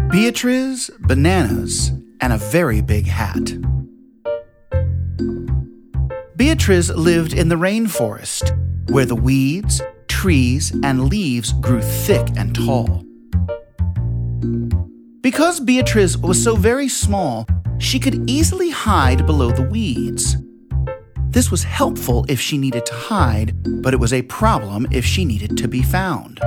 Beatriz, bananas, and a very big hat. Beatriz lived in the rainforest, where the weeds, trees, and leaves grew thick and tall. Because Beatriz was so very small, she could easily hide below the weeds. This was helpful if she needed to hide, but it was a problem if she needed to be found.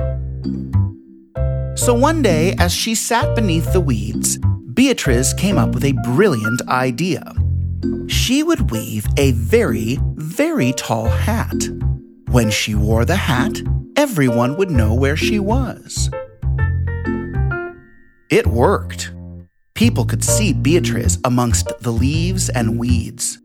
So one day, as she sat beneath the weeds, Beatriz came up with a brilliant idea. She would weave a very, very tall hat. When she wore the hat, everyone would know where she was. It worked. People could see Beatriz amongst the leaves and weeds.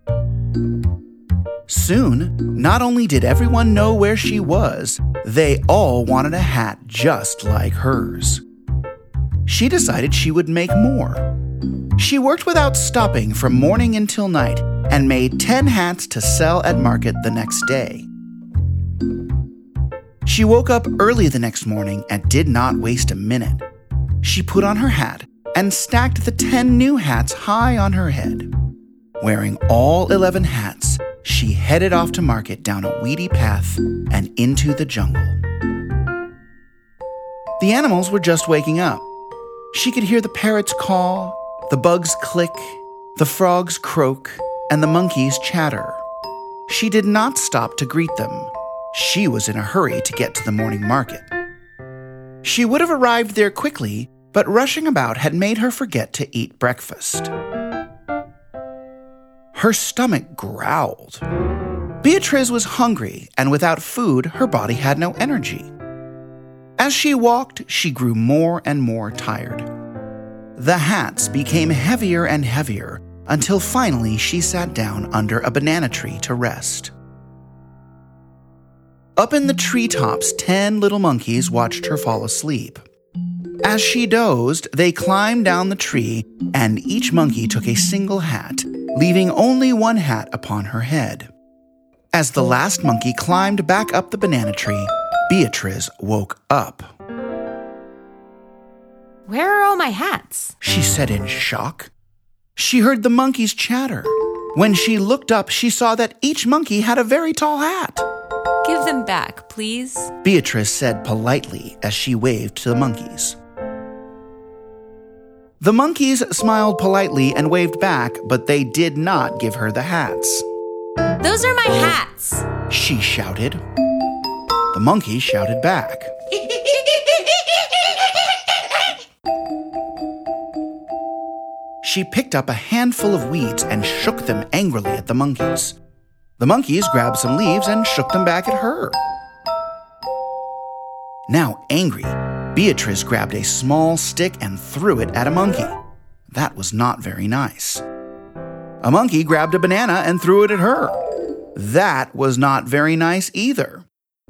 Soon, not only did everyone know where she was, they all wanted a hat just like hers. She decided she would make more. She worked without stopping from morning until night and made 10 hats to sell at market the next day. She woke up early the next morning and did not waste a minute. She put on her hat and stacked the 10 new hats high on her head. Wearing all 11 hats, she headed off to market down a weedy path and into the jungle. The animals were just waking up. She could hear the parrots caw, the bugs click, the frogs croak, and the monkeys chatter. She did not stop to greet them. She was in a hurry to get to the morning market. She would have arrived there quickly, but rushing about had made her forget to eat breakfast. Her stomach growled. Beatriz was hungry, and without food, her body had no energy. As she walked, she grew more and more tired. The hats became heavier and heavier until finally she sat down under a banana tree to rest. Up in the treetops, 10 little monkeys watched her fall asleep. As she dozed, they climbed down the tree, and each monkey took a single hat, leaving only one hat upon her head. As the last monkey climbed back up the banana tree, Beatriz woke up. "Where are all my hats?" she said in shock. She heard the monkeys chatter. When she looked up, she saw that each monkey had a very tall hat. "Give them back, please," Beatriz said politely as she waved to the monkeys. The monkeys smiled politely and waved back, but they did not give her the hats. "Those are my hats," she shouted. The monkeys shouted back. She picked up a handful of weeds and shook them angrily at the monkeys. The monkeys grabbed some leaves and shook them back at her. Now angry, Beatriz grabbed a small stick and threw it at a monkey. That was not very nice. A monkey grabbed a banana and threw it at her. That was not very nice either.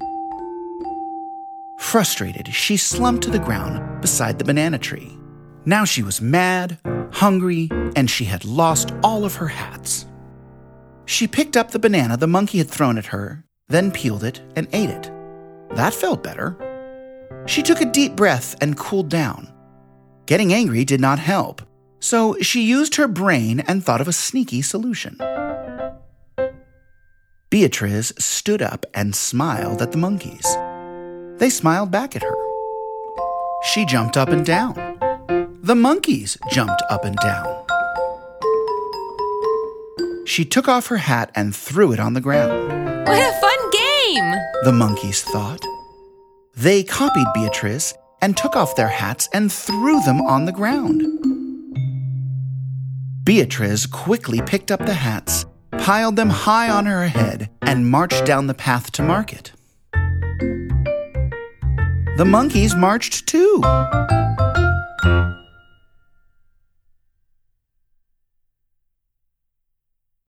Frustrated, she slumped to the ground beside the banana tree. Now she was mad, hungry, and she had lost all of her hats. She picked up the banana the monkey had thrown at her, then peeled it and ate it. That felt better. She took a deep breath and cooled down. Getting angry did not help, so she used her brain and thought of a sneaky solution. Beatriz stood up and smiled at the monkeys. They smiled back at her. She jumped up and down. The monkeys jumped up and down. She took off her hat and threw it on the ground. "What a fun game!" the monkeys thought. They copied Beatriz and took off their hats and threw them on the ground. Beatriz quickly picked up the hats, piled them high on her head, and marched down the path to market. The monkeys marched too.